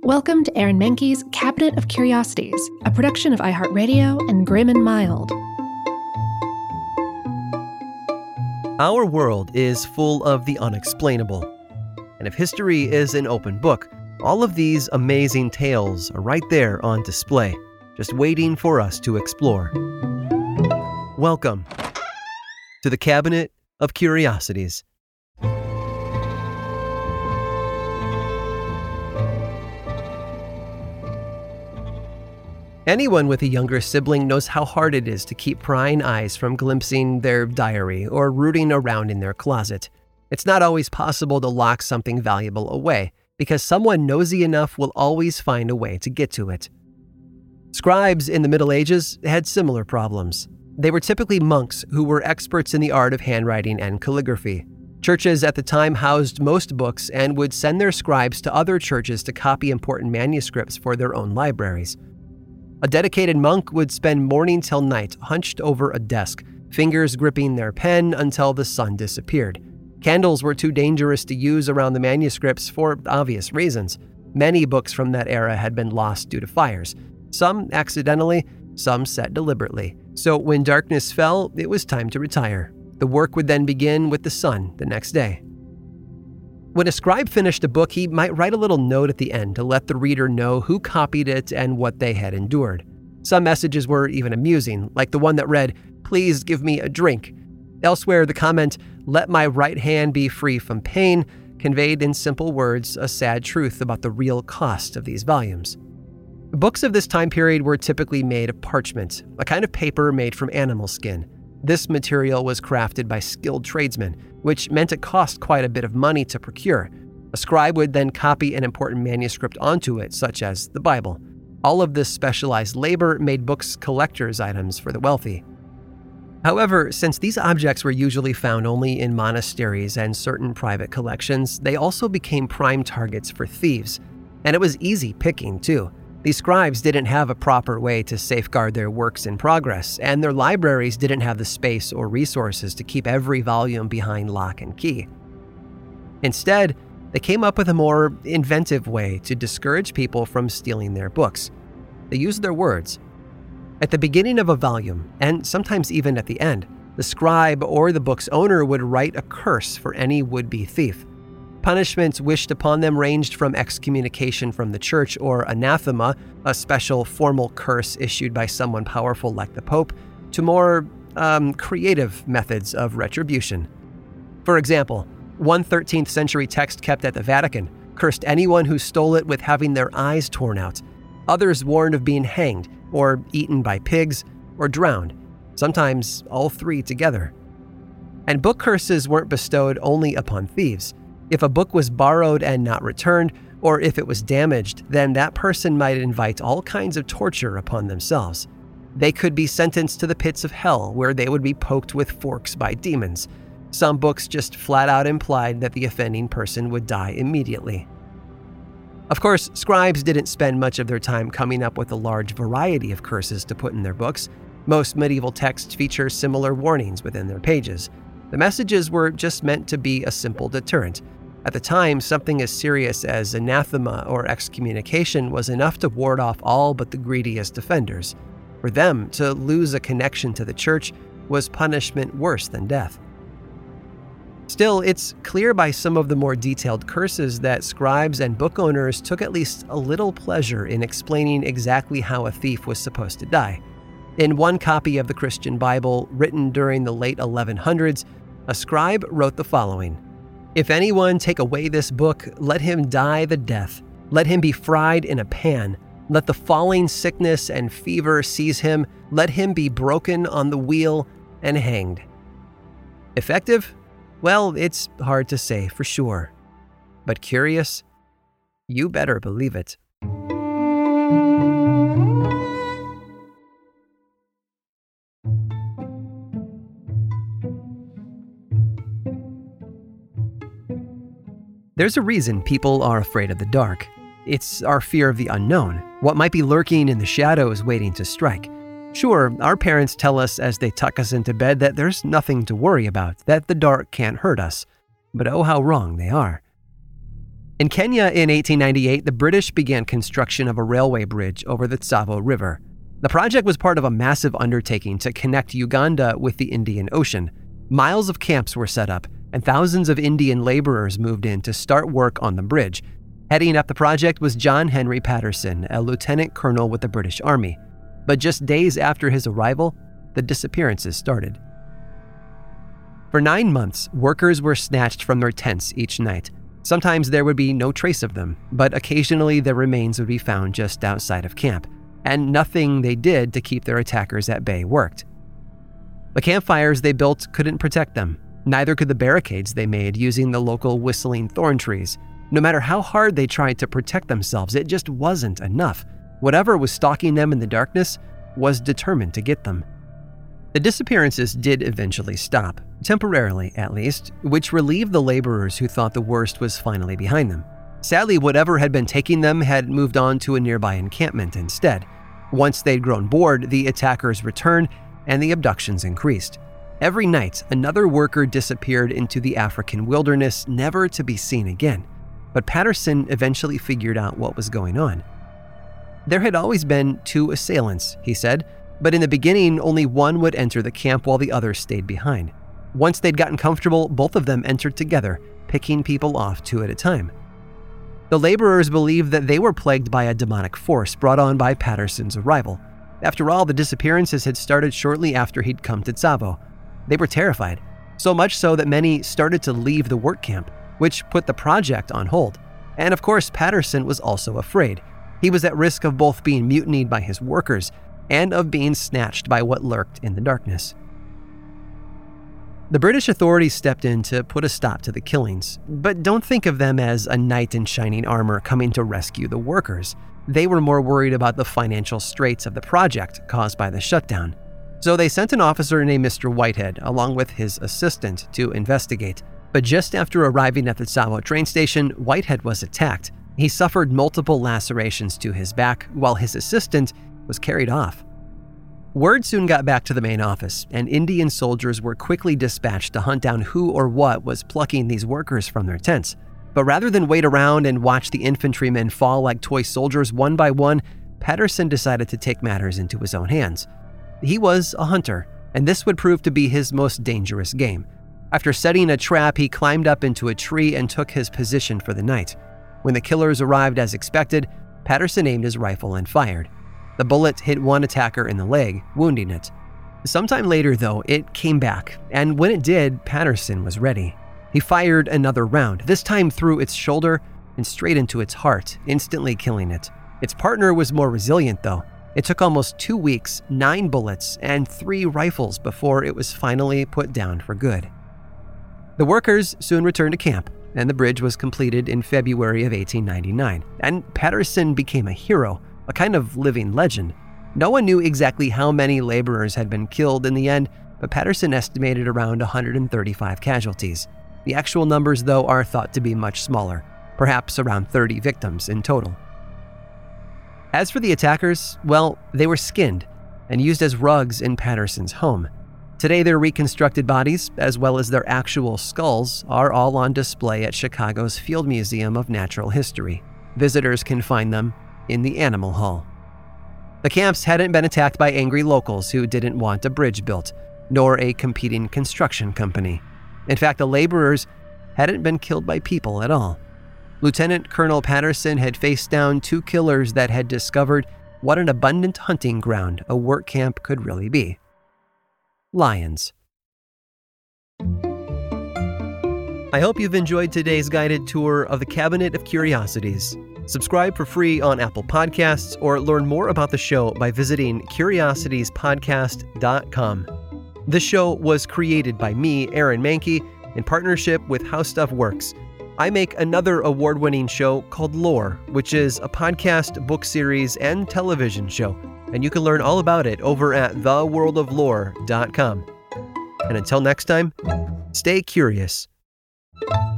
Welcome to Aaron Mahnke's Cabinet of Curiosities, a production of iHeartRadio and Grim and Mild. Our world is full of the unexplainable. And if history is an open book, all of these amazing tales are right there on display, just waiting for us to explore. Welcome to the Cabinet of Curiosities. Anyone with a younger sibling knows how hard it is to keep prying eyes from glimpsing their diary or rooting around in their closet. It's not always possible to lock something valuable away, because someone nosy enough will always find a way to get to it. Scribes in the Middle Ages had similar problems. They were typically monks who were experts in the art of handwriting and calligraphy. Churches at the time housed most books and would send their scribes to other churches to copy important manuscripts for their own libraries. A dedicated monk would spend morning till night hunched over a desk, fingers gripping their pen until the sun disappeared. Candles were too dangerous to use around the manuscripts for obvious reasons. Many books from that era had been lost due to fires, some accidentally, some set deliberately. So when darkness fell, it was time to retire. The work would then begin with the sun the next day. When a scribe finished a book, he might write a little note at the end to let the reader know who copied it and what they had endured. Some messages were even amusing, like the one that read, "Please give me a drink." Elsewhere, the comment, "Let my right hand be free from pain," conveyed in simple words a sad truth about the real cost of these volumes. Books of this time period were typically made of parchment, a kind of paper made from animal skin. This material was crafted by skilled tradesmen, which meant it cost quite a bit of money to procure. A scribe would then copy an important manuscript onto it, such as the Bible. All of this specialized labor made books collector's items for the wealthy. However, since these objects were usually found only in monasteries and certain private collections, they also became prime targets for thieves. And it was easy picking, too. These scribes didn't have a proper way to safeguard their works in progress, and their libraries didn't have the space or resources to keep every volume behind lock and key. Instead, they came up with a more inventive way to discourage people from stealing their books. They used their words. At the beginning of a volume, and sometimes even at the end, the scribe or the book's owner would write a curse for any would-be thief. Punishments wished upon them ranged from excommunication from the church or anathema, a special formal curse issued by someone powerful like the Pope, to more creative methods of retribution. For example, one 13th century text kept at the Vatican cursed anyone who stole it with having their eyes torn out. Others warned of being hanged, or eaten by pigs, or drowned, sometimes all three together. And book curses weren't bestowed only upon thieves. If a book was borrowed and not returned, or if it was damaged, then that person might invite all kinds of torture upon themselves. They could be sentenced to the pits of hell, where they would be poked with forks by demons. Some books just flat out implied that the offending person would die immediately. Of course, scribes didn't spend much of their time coming up with a large variety of curses to put in their books. Most medieval texts feature similar warnings within their pages. The messages were just meant to be a simple deterrent. At the time, something as serious as anathema or excommunication was enough to ward off all but the greediest offenders. For them, to lose a connection to the church was punishment worse than death. Still, it's clear by some of the more detailed curses that scribes and book owners took at least a little pleasure in explaining exactly how a thief was supposed to die. In one copy of the Christian Bible, written during the late 1100s, a scribe wrote the following: "If anyone take away this book, let him die the death. Let him be fried in a pan. Let the falling sickness and fever seize him. Let him be broken on the wheel and hanged." Effective? Well, it's hard to say for sure. But curious? You better believe it. There's a reason people are afraid of the dark. It's our fear of the unknown, what might be lurking in the shadows waiting to strike. Sure, our parents tell us as they tuck us into bed that there's nothing to worry about, that the dark can't hurt us. But oh, how wrong they are. In Kenya in 1898, the British began construction of a railway bridge over the Tsavo River. The project was part of a massive undertaking to connect Uganda with the Indian Ocean. Miles of camps were set up, and thousands of Indian laborers moved in to start work on the bridge. Heading up the project was John Henry Patterson, a lieutenant colonel with the British Army. But just days after his arrival, the disappearances started. For 9 months, workers were snatched from their tents each night. Sometimes there would be no trace of them, but occasionally their remains would be found just outside of camp, and nothing they did to keep their attackers at bay worked. The campfires they built couldn't protect them. Neither could the barricades they made using the local whistling thorn trees. No matter how hard they tried to protect themselves, it just wasn't enough. Whatever was stalking them in the darkness was determined to get them. The disappearances did eventually stop, temporarily at least, which relieved the laborers who thought the worst was finally behind them. Sadly, whatever had been taking them had moved on to a nearby encampment instead. Once they'd grown bored, the attackers returned and the abductions increased. Every night, another worker disappeared into the African wilderness, never to be seen again. But Patterson eventually figured out what was going on. There had always been 2 assailants, he said, but in the beginning, only one would enter the camp while the other stayed behind. Once they'd gotten comfortable, both of them entered together, picking people off 2 at a time. The laborers believed that they were plagued by a demonic force brought on by Patterson's arrival. After all, the disappearances had started shortly after he'd come to Tsavo. They were terrified, so much so that many started to leave the work camp, which put the project on hold. And of course, Patterson was also afraid. He was at risk of both being mutinied by his workers and of being snatched by what lurked in the darkness. The British authorities stepped in to put a stop to the killings, but don't think of them as a knight in shining armor coming to rescue the workers. They were more worried about the financial straits of the project caused by the shutdown. So they sent an officer named Mr. Whitehead along with his assistant to investigate. But just after arriving at the Tsavo train station, Whitehead was attacked. He suffered multiple lacerations to his back, while his assistant was carried off. Word soon got back to the main office, and Indian soldiers were quickly dispatched to hunt down who or what was plucking these workers from their tents. But rather than wait around and watch the infantrymen fall like toy soldiers one by one, Patterson decided to take matters into his own hands. He was a hunter, and this would prove to be his most dangerous game. After setting a trap, he climbed up into a tree and took his position for the night. When the killers arrived as expected, Patterson aimed his rifle and fired. The bullet hit one attacker in the leg, wounding it. Sometime later, though, it came back, and when it did, Patterson was ready. He fired another round, this time through its shoulder and straight into its heart, instantly killing it. Its partner was more resilient, though. It took almost 2 weeks, 9 bullets, and 3 rifles before it was finally put down for good. The workers soon returned to camp, and the bridge was completed in February of 1899, and Patterson became a hero, a kind of living legend. No one knew exactly how many laborers had been killed in the end, but Patterson estimated around 135 casualties. The actual numbers, though, are thought to be much smaller, perhaps around 30 victims in total. As for the attackers, well, they were skinned and used as rugs in Patterson's home. Today, their reconstructed bodies, as well as their actual skulls, are all on display at Chicago's Field Museum of Natural History. Visitors can find them in the Animal Hall. The camps hadn't been attacked by angry locals who didn't want a bridge built, nor a competing construction company. In fact, the laborers hadn't been killed by people at all. Lieutenant Colonel Patterson had faced down 2 killers that had discovered what an abundant hunting ground a work camp could really be. Lions. I hope you've enjoyed today's guided tour of the Cabinet of Curiosities. Subscribe for free on Apple Podcasts or learn more about the show by visiting curiositiespodcast.com. This show was created by me, Aaron Mahnke, in partnership with How Stuff Works. I make another award-winning show called Lore, which is a podcast, book series, and television show, and you can learn all about it over at theworldoflore.com. And until next time, stay curious.